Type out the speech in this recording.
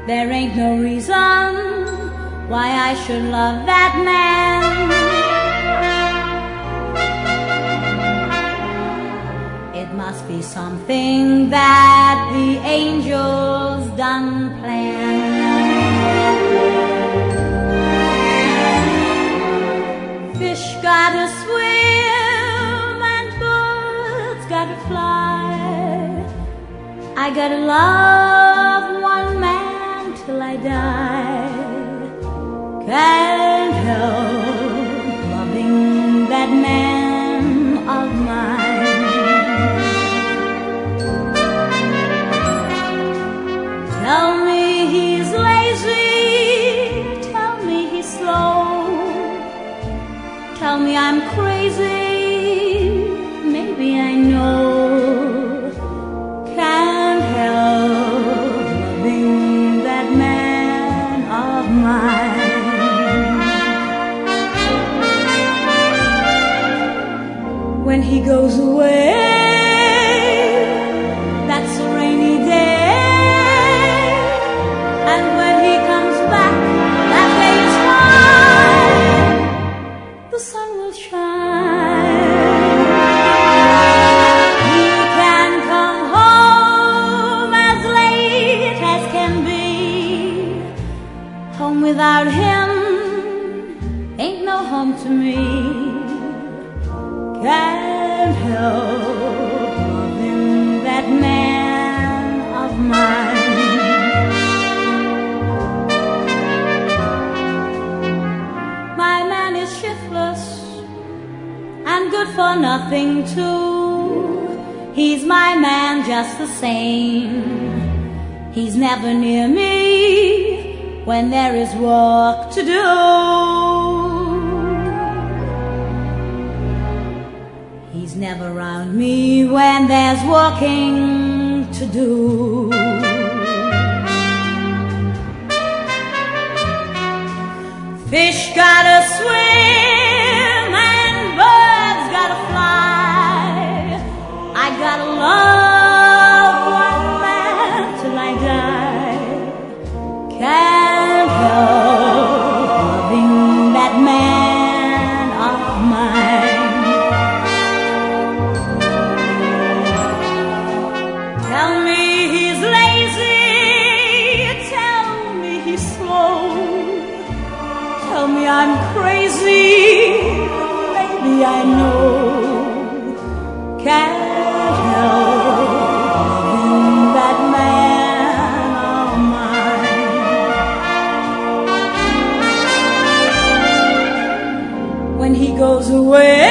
There ain't no reason why I should love that man. It must be something that the angels done planned. Fish gotta swim and birds gotta fly. I gotta love one man till I die. Can't help loving that man of mine. Tell me he's lazy, tell me he's slow, tell me I'm crazy, maybe I know. Can't help loving that man of mine. When he goes away, that's a rainy day. And when he comes back, that day is fine. The sun will shine. He can come home as late as can be. Home without him ain't no home to me. Can't help loving that man of mine. My man is shiftless and good for nothing too. He's my man just the same. He's never near me when there is work to do. He's never around me when there's working to do. Fish gotta swim and birds gotta fly. I gotta love one man till I die. Can't help loving that man of mine. Tell me he's lazy, tell me he's slow, tell me I'm crazy, maybe I know. Can't help loving that man of mine. When he goes away,